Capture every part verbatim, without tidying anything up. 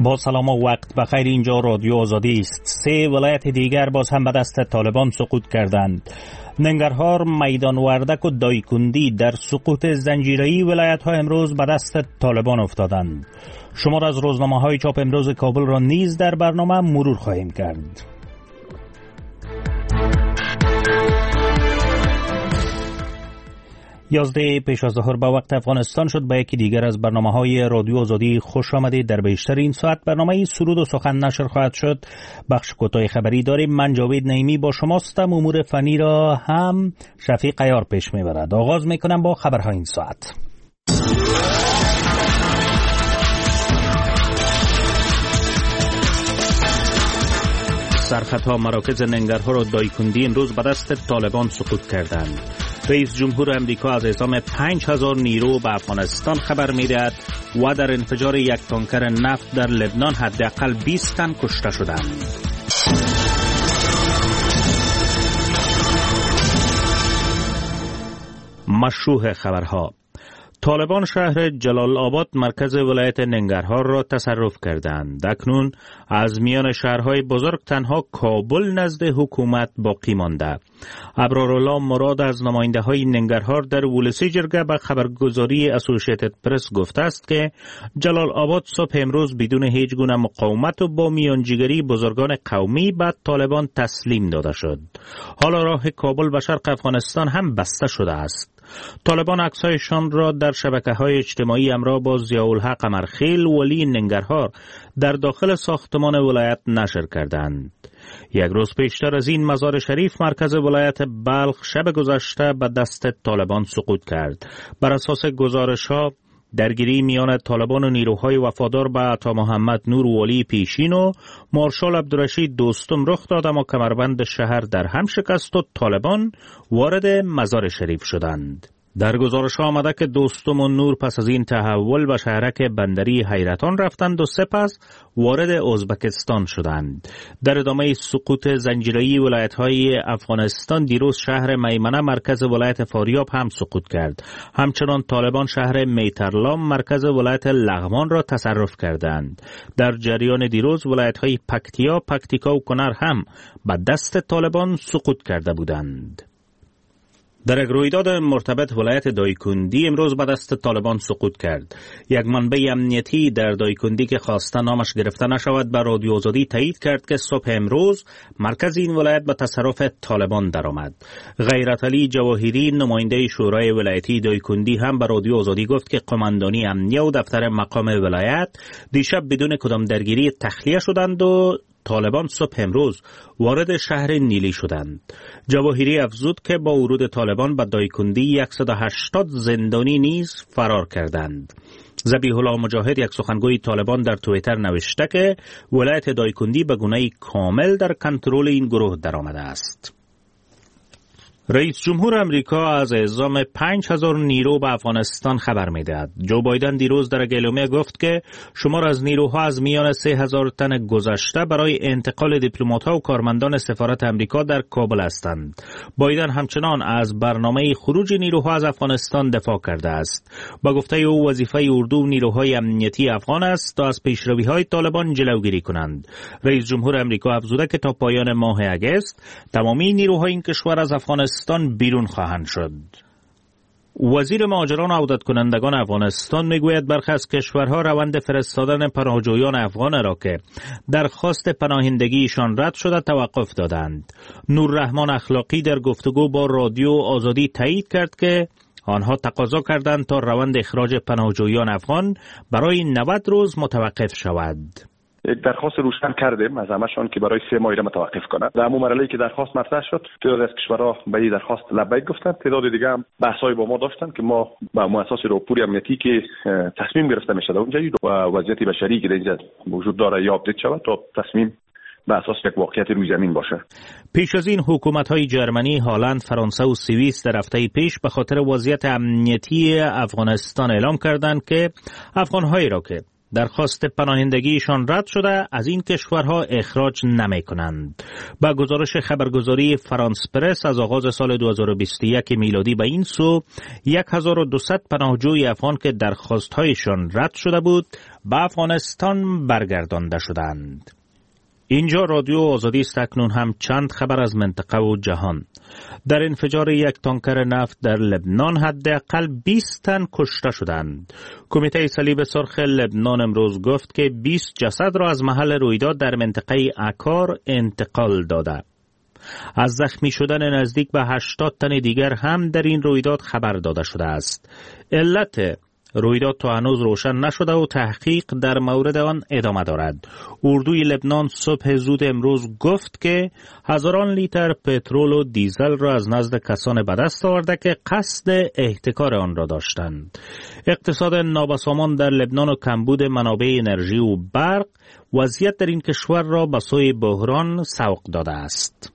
با سلام و وقت بخیر. اینجا رادیو آزادی است. سه ولایت دیگر باز هم به دست طالبان سقوط کردند. ننگرهار، میدان وردک و دایکندی در سقوط زنجیره‌ای ولایت ها امروز به دست طالبان افتادند. شمار از روزنامه های چاپ امروز کابل را نیز در برنامه مرور خواهیم کرد. یازده پیش از ظهر به وقت افغانستان شد. به یکی دیگر از برنامه های رادیو آزادی خوش آمدید. در بیشتر این ساعت برنامه سرود و سخن نشر خواهد شد. بخش کوتاه خبری داریم. من جاوید نعیمی با شماستم. امور فنی را هم شفیق عیار پیش میبرد. آغاز میکنم با خبرهای این ساعت. سرخطها مراکز ننگرهار و دایکندی امروز به دست طالبان سقوط کردند. رئیس جمهور امریکا از اعزام پنج هزار نیرو به افغانستان خبر می‌دهد و در انفجار یک تانکر نفت در لبنان حداقل بیست تن کشته شدند. مشروع خبرها. طالبان شهر جلال آباد مرکز ولایت ننگرهار را تصرف کردند. اکنون از میان شهرهای بزرگ تنها کابل نزد حکومت باقی مانده. ابرارالله مراد از نماینده های ننگرهار در ولسی جرگه به خبرگزاری اسوسییتد پرس گفته است که جلال آباد صبح امروز بدون هیچ گونه مقاومت و با میانجیگری بزرگان قومی به طالبان تسلیم داده شد. حالا راه کابل به شرق افغانستان هم بسته شده است. طالبان عکس‌هایشان را در شبکه‌های اجتماعی همراه با ضیاءالحق قمرخیل ولی ننگرهار در داخل ساختمان ولایت نشر کردند. یک روز پیشتر از این مزار شریف مرکز ولایت بلخ شب گذشته به دست طالبان سقوط کرد. بر اساس گزارش‌ها درگیری میان طالبان و نیروهای وفادار به عطا محمد نور ولی پیشین و مارشال عبدالرشید دوستم رخ داد، اما کمربند شهر در هم شکست و طالبان وارد مزار شریف شدند. در گزارش آمده که دوستم و نور پس از این تحول به شهرک بندری حیرتان رفتند و سپس وارد ازبکستان شدند. در ادامه سقوط زنجیره‌ای ولایت‌های افغانستان دیروز شهر میمنه مرکز ولایت فاریاب هم سقوط کرد. همچنان طالبان شهر میترلام مرکز ولایت لغمان را تصرف کردند. در جریان دیروز ولایت‌های پکتیا، پکتیکا و کنر هم به دست طالبان سقوط کرده بودند. در یک رویداد مرتبط ولایت دایکندی امروز به دست طالبان سقوط کرد. یک منبع امنیتی در دایکندی که خواسته نامش گرفته نشود به رادیو آزادی تایید کرد که صبح امروز مرکز این ولایت به تصرف طالبان درآمد. غیرت علی جواهری نماینده شورای ولایتی دایکندی هم به رادیو آزادی گفت که قماندانی امنیه و دفتر مقام ولایت دیشب بدون کدام درگیری تخلیه شدند و طالبان صبح امروز وارد شهر نیلی شدند. جواهری افزود که با ورود طالبان به دایکندی صد و هشتاد زندانی نیز فرار کردند. ذبیح الله مجاهد یک سخنگوی طالبان در توییتر نوشته که ولایت دایکندی به گونه‌ای کامل در کنترل این گروه درآمده است. رئیس جمهور امریکا از اعزام پنج هزار نیرو به افغانستان خبر می‌دهد. جو بایدن دیروز در گلومه گفت که شمار از نیروها از میان سه هزار تن گذشته برای انتقال دیپلمات‌ها و کارمندان سفارت امریکا در کابل هستند. بایدن همچنان از برنامه خروج نیروها از افغانستان دفاع کرده است. با گفته او وظیفه اردو و نیروهای امنیتی افغان است تا از پیشروی‌های طالبان جلوگیری کنند. رئیس جمهور امریکا افزوده که تا پایان ماه اگست تمامی نیروهای این کشور از افغانستان بیرون خواهند شد. وزیر مهاجران و عودت کنندگان افغانستان میگوید برخی از کشورها روند فرستادن پناهجویان افغان را که درخواست پناهندگیشان رد شده توقف دادند. نوررحمان اخلاقی در گفتگو با رادیو آزادی تایید کرد که آنها تقاضا کردند تا روند اخراج پناهجویان افغان برای نود روز متوقف شود. یک درخواست روشن کردیم از همشان که برای سه ماه متوقف کنند. در همون مرحله که درخواست مطرح شد تعداد از کشورها به این درخواست لبیک گفتند، تعداد دیگه هم بحث‌های با ما داشتن که ما با مؤسسات راهپوری امنیتی که تصمیم گرفته میشه اونجا و وضعیت بشری که اینجا وجود داره یا آپدیت شود تا تصمیم به اساس یک واقعیت روی زمین باشه. پیش از این حکومت‌های جرمنی، هلند، فرانسه و سوئیس در هفته پیش به خاطر وضعیت امنیتی افغانستان اعلام کردند که افغان‌هایی را که درخواست پناهندگیشان رد شده از این کشورها اخراج نمی کنند. با گزارش خبرگزاری فرانس پرس از آغاز سال دو هزار و بیست و یک میلادی به این سو یک هزار و دویست پناهجوی افغان که درخواستهایشان رد شده بود به افغانستان برگردانده شدند. اینجا رادیو آزادی است. اکنون هم چند خبر از منطقه و جهان. در انفجار یک تانکر نفت در لبنان حداقل بیست تن کشته شدند. کمیته صلیب سرخ لبنان امروز گفت که بیست جسد را از محل رویداد در منطقه اکار انتقال داده. از زخمی شدن نزدیک به هشتاد تن دیگر هم در این رویداد خبر داده شده است. علت رویداد تا هنوز روشن نشده و تحقیق در مورد آن ادامه دارد. اردوی لبنان صبح زود امروز گفت که هزاران لیتر پترول و دیزل را از نزد کسان به دست آورده که قصد احتکار آن را داشتند. اقتصاد نابسامان در لبنان و کمبود منابع انرژی و برق وضعیت در این کشور را به سوی بحران سوق داده است.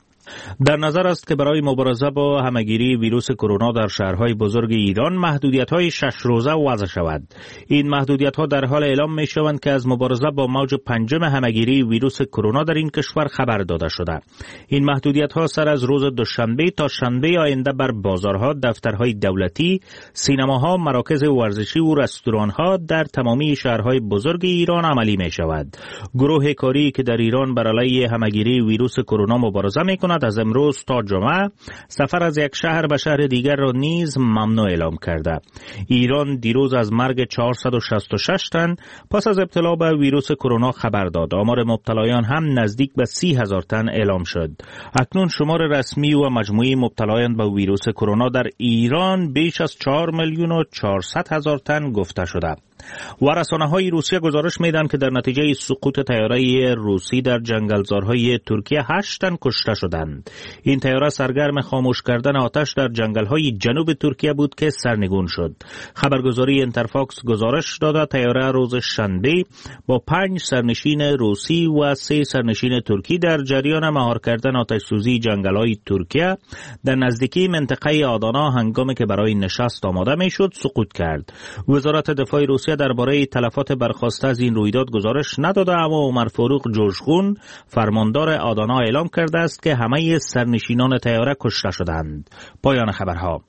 در نظر است که برای مبارزه با همهگیری ویروس کرونا در شهرهای بزرگ ایران محدودیت‌های شش روزه وضع شود. این محدودیت‌ها در حال اعلام می‌شوند که از مبارزه با موج پنجم همهگیری ویروس کرونا در این کشور خبر داده شده. این محدودیت‌ها سر از روز دوشنبه تا شنبه آینده بر بازارها، دفترهای دولتی، سینماها، مراکز ورزشی و رستوران‌ها در تمامی شهرهای بزرگ ایران عملی می‌شود. گروه کاری که در ایران بر علیه همهگیری ویروس کرونا مبارزه می‌کند از امروز تا جمعه سفر از یک شهر به شهر دیگر را نیز ممنوع اعلام کرده. ایران دیروز از مرگ چهارصد و شصت و شش تن پس از ابتلا به ویروس کرونا خبر داد. آمار مبتلایان هم نزدیک به سی هزار تن اعلام شد. اکنون شمار رسمی و مجموعی مبتلایان به ویروس کرونا در ایران بیش از چهار میلیون و چهارصد هزار تن گفته شده. و رسانه‌های روسیه گزارش می‌دهند که در نتیجه سقوط طیاره روسی در جنگلزارهای ترکیه هشت تن کشته شدند. این طیاره سرگرم خاموش کردن آتش در جنگل‌های جنوب ترکیه بود که سرنگون شد. خبرگزاری اینترفاکس گزارش داده طیاره روز شنبه با پنج سرنشین روسی و سه سرنشین ترکی در جریان مهار کردن آتش‌سوزی جنگل‌های ترکیه در نزدیکی منطقه آدانا هنگامی که برای نشست آماده می‌شد سقوط کرد. وزارت دفاع روسیه درباره تلفات برخاسته از این رویداد گزارش نداده، اما عمر فاروق جوشخون فرماندار آدانا اعلام کرده است که همه سرنشینان طیاره کشته شدند. پایان خبرها.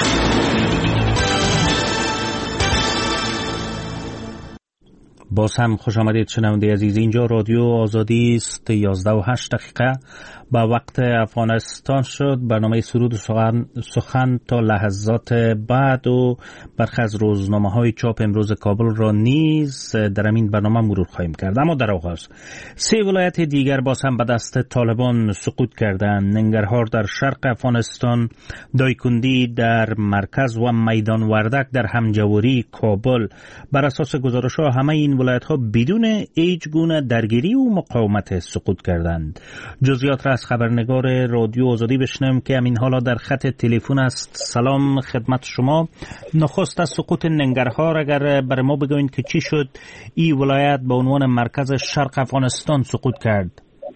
باز هم خوش آمدید شنونده عزیز. اینجا رادیو آزادی است. یازده و هشت دقیقه به وقت افغانستان شد. برنامه سرود و سخن, سخن تا لحظات بعد و برخی از روزنامه های چاپ امروز کابل را نیز در این برنامه مرور خواهیم کرد. اما در آغاز سه ولایت دیگر باز هم به دست طالبان سقوط کردند. ننگرهار در شرق افغانستان، دایکندی در مرکز و میدان وردک در همجواری کابل. بر اساس گزارش ها همه این ولایت ها بدون هیچ گونه درگیری و مقاومت سقوط کردند. جزئیات را از خبرنگار رادیو آزادی بشنویم که همین حالا در خط تلفن است. سلام خدمت شما. نخست از سقوط ننگرهار اگر بر ما بگوین که چی شد این ولایت به عنوان مرکز شرق افغانستان سقوط کرد؟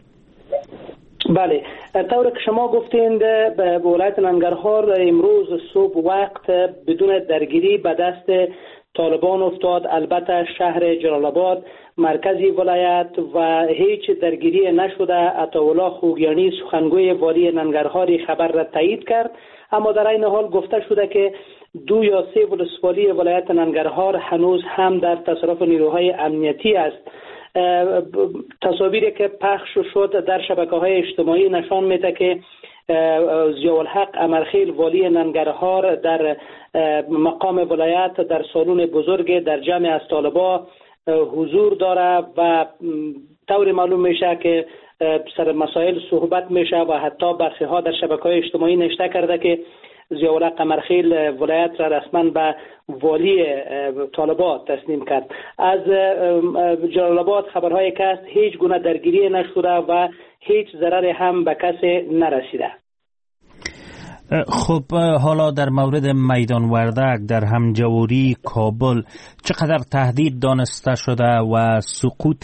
بله، طور که شما گفتین به ولایت ننگرهار امروز صبح وقت بدون درگیری به دست طالبان افتاد. البته شهر جلال آباد مرکزی ولایت و هیچ درگیری نشده. عطاالله خوگیانی سخنگوی والی ننگرهار خبر را تایید کرد، اما در این حال گفته شده که دو یا سه ولسوالی ولایت ننگرهار هنوز هم در تصرف نیروهای امنیتی است. تصاویری که پخش شد در شبکه‌های اجتماعی نشان میده که ضیاءالحق امرخیل والی ننگرهار در مقام ولایت در سالن بزرگ در جمع از طالبا حضور داره و طور معلوم میشه که سر مسائل صحبت میشه و حتی برخی ها در شبکه‌های اجتماعی نوشته کرده که ضیاءالحق امرخیل ولایت را رسما به والی طالبات تسلیم کرد. از جلال آباد خبرهای که است هیچ گونه درگیری نشده و هیچ ضرر هم به کسی نرسیده. خب حالا در مورد میدان وردک در همجواری کابل چقدر تهدید دانسته شده و سقوط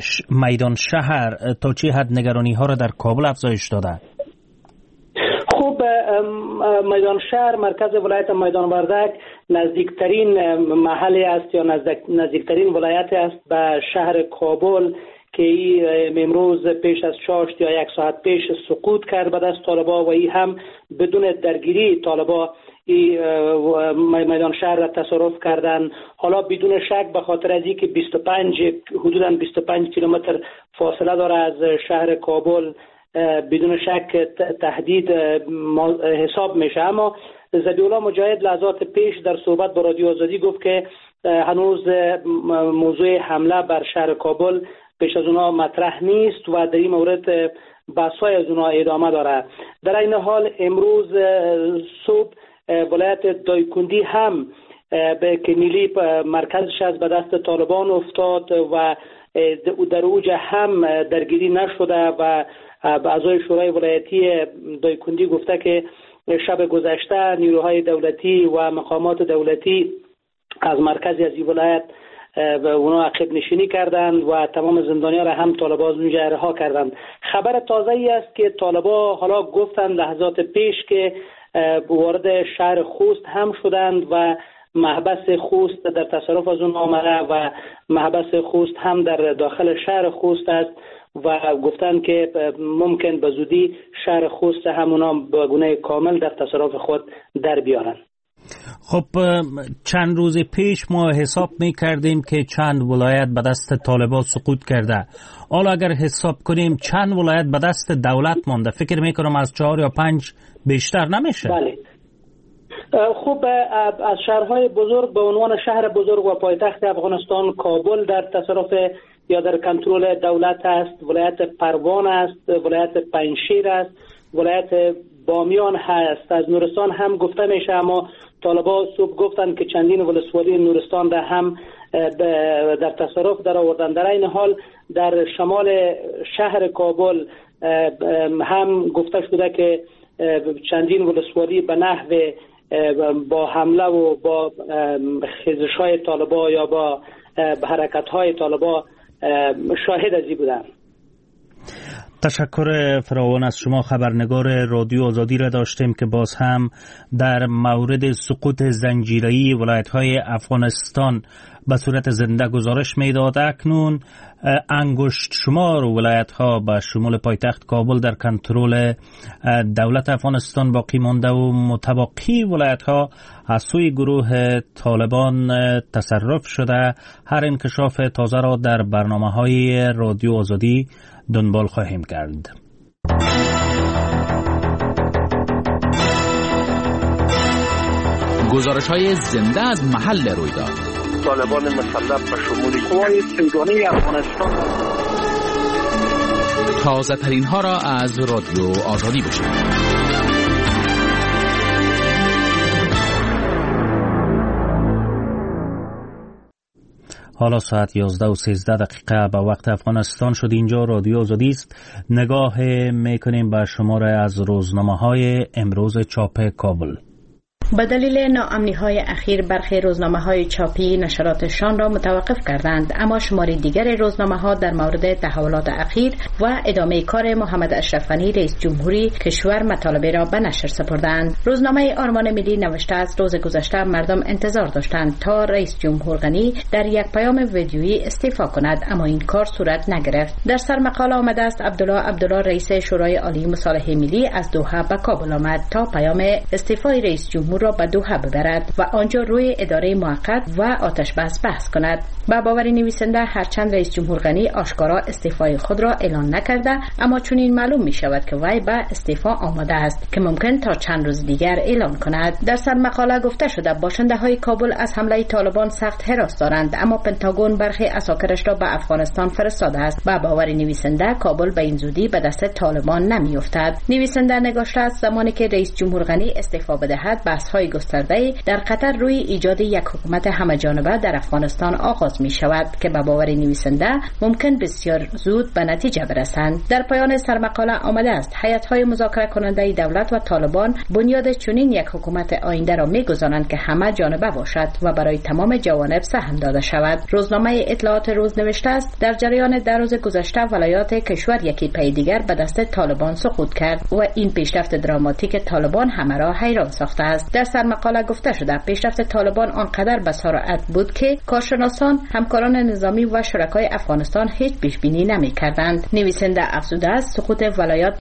میدان شهر تا چه حد نگرانی ها را در کابل افزایش داده؟ خب خب میدان شهر مرکز ولایت میدان وردک نزدیکترین محلی است یا نزدیکترین ولایت است به شهر کابل که ای امروز پیش از چاشت یا یک ساعت پیش سقوط کرد به دست طالبا و ای هم بدون درگیری طالبا ای میدان شهر را تصرف کردند. حالا بدون شک به خاطر از اینکه بیست و پنج حدوداً بیست و پنج کیلومتر فاصله داره از شهر کابل بدون شک تهدید حساب میشه. اما ذبیح الله مجاهد لحظات پیش در صحبت با رادیو آزادی گفت که هنوز موضوع حمله بر شهر کابل پیش از اونا مطرح نیست و در این مورد بحث‌های از اونا ادامه داره. در این حال امروز صبح ولایت دایکندی هم به که نیلی مرکزش از به دست طالبان افتاد و در اوج هم درگیری نشده و اعضای شورای ولایتی دایکندی گفته که شب گذشته نیروهای دولتی و مقامات دولتی از مرکزی از این ولایت و اونا عقب نشینی کردند و تمام زندانیان را هم طالبا از اونجا رها کردند. خبر تازه ای است که طالبا حالا گفتند لحظات پیش که وارد شهر خوست هم شدند و محبس خوست در تصرف از اون آمده و محبس خوست هم در داخل شهر خوست است و گفتند که ممکن به زودی شهر خوست همونا به گونه کامل در تصرف خود در بیارن. خب چند روز پیش ما حساب می کردیم که چند ولایت به دست طالبان سقوط کرده. حالا اگر حساب کنیم چند ولایت به دست دولت مانده؟ فکر می کنم از چهار یا پنج بیشتر نمیشه. بله. خب از شهرهای بزرگ به عنوان شهر بزرگ و پایتخت افغانستان کابل در تصرف یا در کنترل دولت است، ولایت پروان است، ولایت پنجشیر است، ولایت بامیان هست. از نورستان هم گفته میشه اما طالبا صبح گفتن که چندین ولسوالی نورستان را هم در تصرف در آوردن. در این حال در شمال شهر کابل هم گفته شده که چندین ولسوالی به نحو با حمله و با خیزش‌های طالبا یا با حرکت‌های طالبا شاهد ازی بودن. تشکر فراوان از شما. خبرنگار رادیو آزادی را داشتیم که باز هم در مورد سقوط زنجیره‌ای ولایت‌های افغانستان به صورت زنده گزارش می‌داد. اکنون انگشت شمار ولایت‌ها به شمول پایتخت کابل در کنترل دولت افغانستان باقی مانده و متبقی ولایت‌ها از سوی گروه طالبان تصرف شده. هر انکشاف تازه را در برنامه‌های رادیو آزادی دنبال خواهیم کرد. گزارش‌های زنده از محل رویداد. طالبان مسلح به شمول قوای سیگانه افغانستان. تازه ترین ها را از رادیو آزادی بشنوید. حالا ساعت یازده و سیزده دقیقه به وقت افغانستان شد. اینجا رادیو آزادی است. نگاه میکنیم به شماره از روزنامه‌های امروز چاپ کابل. به دلیل ناامنی‌های اخیر برخی روزنامه‌های چاپی نشراتشان را متوقف کردند، اما شماری دیگر روزنامه‌ها در مورد تحولات اخیر و ادامه کار محمد اشرف غنی رئیس جمهوری کشور مطالبه را به نشر سپردند. روزنامه آرمان ملی نوشته است روز گذشته مردم انتظار داشتند تا رئیس جمهور غنی در یک پیام ویدیویی استعفا کند، اما این کار صورت نگرفت. در سر مقاله آمده است عبدالله عبدالله رئیس شورای عالی مصالحه ملی از دوحه به کابل آمد تا پیام استعفای رئیس جمهور را به دوحه ببرد و آنجا روی اداره موقت و آتش بس بحث کند. با باور نویسنده هرچند رئیس جمهور غنی آشکارا استعفای خود را اعلان نکرده، اما چنین معلوم می شود که وی به استعفا آماده است که ممکن تا چند روز دیگر اعلان کند. در سر مقاله گفته شده باشنده های کابل از حمله طالبان سخت هراس دارند، اما پنتاگون برخی اساکرش را به افغانستان فرستاده است. با باور نویسنده کابل به این زودی به دست طالبان نمی افتد. نویسنده نگاشته است زمانی که رئیس جمهور غنی استعفا بدهد بحث های گسترده در قطر روی ایجاد یک حکومت همه‌جانبه در افغانستان آغاز می شود که به باور نویسنده ممکن بسیار زود به نتیجه برسند. در پایان سرمقاله آمده است هیئت‌های مذاکره کننده دولت و طالبان بنیاد چنین یک حکومت آینده را می‌گذارند که همه جانبه باشد و برای تمام جوانب سهم داده شود. روزنامه اطلاعات روز نوشته است در جریان در روز گذشته ولایات کشور یکی پی دیگر به دست طالبان سقوط کرد و این پیشرفت دراماتیک طالبان همه را حیران ساخته است. در سرمقاله گفته شده پیشرفت طالبان آنقدر به سرعت بود که کارشناسان، همکاران نظامی و شرکای افغانستان هیچ پیش بینی نمی‌کردند. نویسنده افزوده است سقوط ولایات